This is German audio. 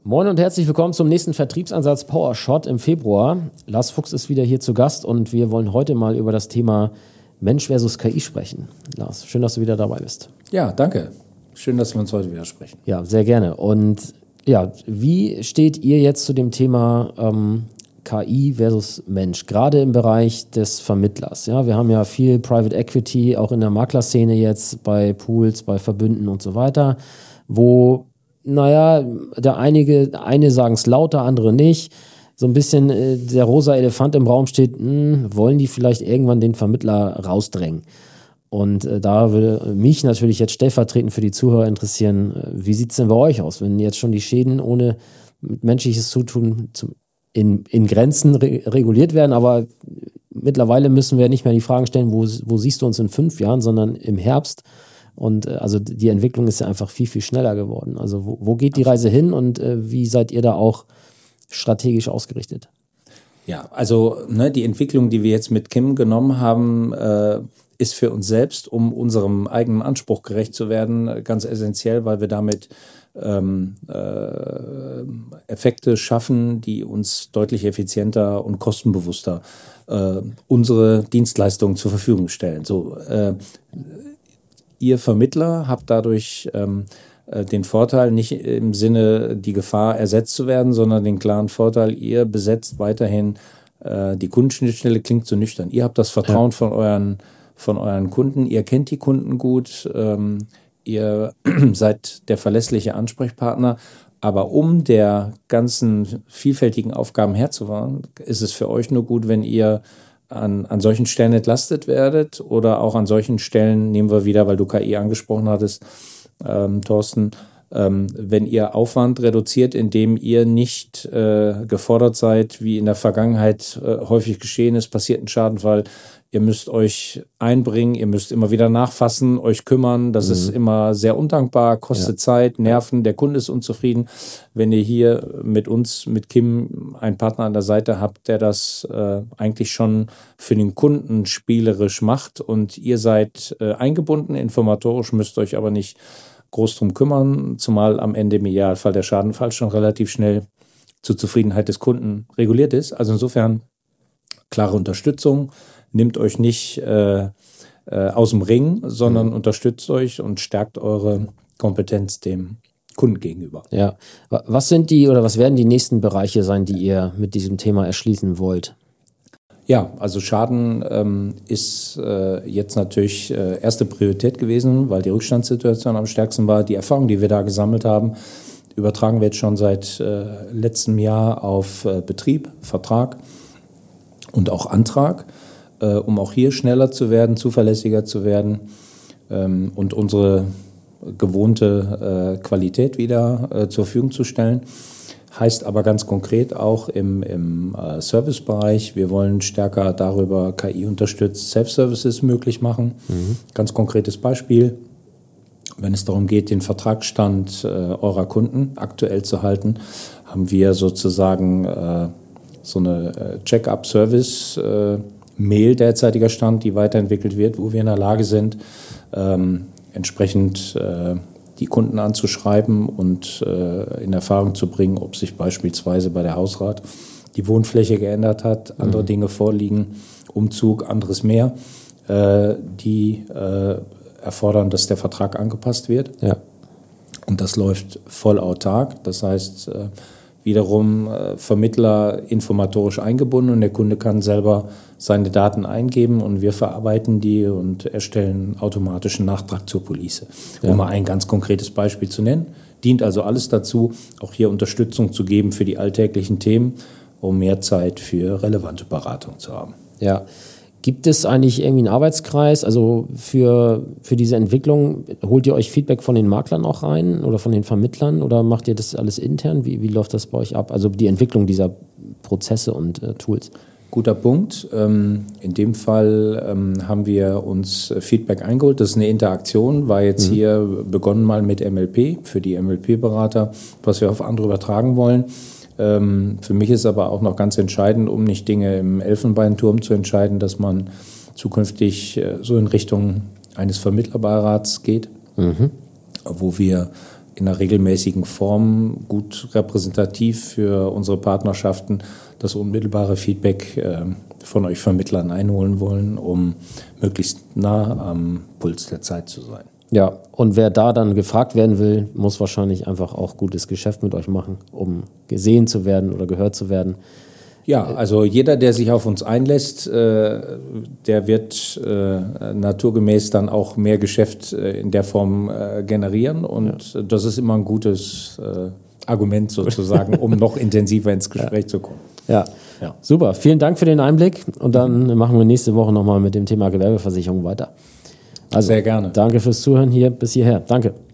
Moin und herzlich willkommen zum nächsten Vertriebsansatz PowerShot im Februar. Lars Fuchs ist wieder hier zu Gast und wir wollen heute mal über das Thema Mensch versus KI sprechen. Lars, schön, dass du wieder dabei bist. Ja, danke. Schön, dass wir uns heute wieder sprechen. Ja, sehr gerne. Und ja, wie steht ihr jetzt zu dem Thema KI versus Mensch, gerade im Bereich des Vermittlers? Ja, wir haben ja viel Private Equity, auch in der Maklerszene jetzt, bei Pools, bei Verbünden und so weiter, wo eine sagen es lauter, andere nicht. So ein bisschen der rosa Elefant im Raum steht, wollen die vielleicht irgendwann den Vermittler rausdrängen? Und da würde mich natürlich jetzt stellvertretend für die Zuhörer interessieren, wie sieht es denn bei euch aus, wenn jetzt schon die Schäden ohne menschliches Zutun in Grenzen reguliert werden, aber mittlerweile müssen wir nicht mehr die Fragen stellen, wo siehst du uns in 5 Jahren, sondern im Herbst. Und also die Entwicklung ist ja einfach viel, viel schneller geworden. Also wo geht die Reise hin und wie seid ihr da auch strategisch ausgerichtet? Ja, also die Entwicklung, die wir jetzt mit Kim genommen haben, ist für uns selbst, um unserem eigenen Anspruch gerecht zu werden, ganz essentiell, weil wir damit Effekte schaffen, die uns deutlich effizienter und kostenbewusster unsere Dienstleistungen zur Verfügung stellen. So, ihr Vermittler habt dadurch den Vorteil, nicht im Sinne die Gefahr ersetzt zu werden, sondern den klaren Vorteil, ihr besetzt weiterhin die Kundenschnittstelle, klingt so nüchtern. Ihr habt das Vertrauen von euren Kunden, ihr kennt die Kunden gut, ihr seid der verlässliche Ansprechpartner. Aber um der ganzen vielfältigen Aufgaben Herr zu werden, ist es für euch nur gut, wenn ihr an solchen Stellen entlastet werdet oder auch an solchen Stellen, nehmen wir wieder, weil du KI angesprochen hattest, Thorsten, wenn ihr Aufwand reduziert, indem ihr nicht gefordert seid, wie in der Vergangenheit häufig geschehen ist, passiert ein Schadenfall. Ihr müsst euch einbringen, ihr müsst immer wieder nachfassen, euch kümmern. Das ist immer sehr undankbar, kostet Zeit, Nerven, der Kunde ist unzufrieden. Wenn ihr hier mit uns, mit Kim, einen Partner an der Seite habt, der das eigentlich schon für den Kunden spielerisch macht und ihr seid eingebunden, informatorisch, müsst euch aber nicht groß drum kümmern, zumal am Ende im Idealfall der Schadenfall schon relativ schnell zur Zufriedenheit des Kunden reguliert ist. Also insofern klare Unterstützung. Nehmt euch nicht aus dem Ring, sondern unterstützt euch und stärkt eure Kompetenz dem Kunden gegenüber. Ja, was werden die nächsten Bereiche sein, die ihr mit diesem Thema erschließen wollt? Ja, also Schaden ist jetzt natürlich erste Priorität gewesen, weil die Rückstandssituation am stärksten war. Die Erfahrung, die wir da gesammelt haben, übertragen wir jetzt schon seit letztem Jahr auf Betrieb, Vertrag und auch Antrag, um auch hier schneller zu werden, zuverlässiger zu werden und unsere gewohnte Qualität wieder zur Verfügung zu stellen. Heißt aber ganz konkret auch im Servicebereich, wir wollen stärker darüber KI unterstützt Self-Services möglich machen. Ganz konkretes Beispiel, wenn es darum geht, den Vertragsstand eurer Kunden aktuell zu halten, haben wir sozusagen so eine Check-up-Service Mail derzeitiger Stand, die weiterentwickelt wird, wo wir in der Lage sind, entsprechend die Kunden anzuschreiben und in Erfahrung zu bringen, ob sich beispielsweise bei der Hausrat die Wohnfläche geändert hat, andere Dinge vorliegen, Umzug, anderes mehr, die erfordern, dass der Vertrag angepasst wird. Ja. Und das läuft voll autark. Das heißt, wiederum Vermittler informatorisch eingebunden und der Kunde kann selber seine Daten eingeben und wir verarbeiten die und erstellen automatischen Nachtrag zur Police. Um mal ein ganz konkretes Beispiel zu nennen. Dient also alles dazu, auch hier Unterstützung zu geben für die alltäglichen Themen, um mehr Zeit für relevante Beratung zu haben. Ja. Gibt es eigentlich irgendwie einen Arbeitskreis, also für diese Entwicklung, holt ihr euch Feedback von den Maklern auch rein oder von den Vermittlern oder macht ihr das alles intern? Wie läuft das bei euch ab? Also die Entwicklung dieser Prozesse und Tools. Guter Punkt. In dem Fall haben wir uns Feedback eingeholt. Das ist eine Interaktion, war jetzt hier begonnen mal mit MLP, für die MLP-Berater, was wir auf andere übertragen wollen. Für mich ist aber auch noch ganz entscheidend, um nicht Dinge im Elfenbeinturm zu entscheiden, dass man zukünftig so in Richtung eines Vermittlerbeirats geht, wo wir in einer regelmäßigen Form gut repräsentativ für unsere Partnerschaften das unmittelbare Feedback von euch Vermittlern einholen wollen, um möglichst nah am Puls der Zeit zu sein. Ja, und wer da dann gefragt werden will, muss wahrscheinlich einfach auch gutes Geschäft mit euch machen, um gesehen zu werden oder gehört zu werden. Ja, also jeder, der sich auf uns einlässt, der wird naturgemäß dann auch mehr Geschäft in der Form generieren. Und das ist immer ein gutes Argument sozusagen, um noch intensiver ins Gespräch zu kommen. Ja, super. Vielen Dank für den Einblick. Und dann machen wir nächste Woche nochmal mit dem Thema Gewerbeversicherung weiter. Also, sehr gerne. Danke fürs Zuhören hier bis hierher. Danke.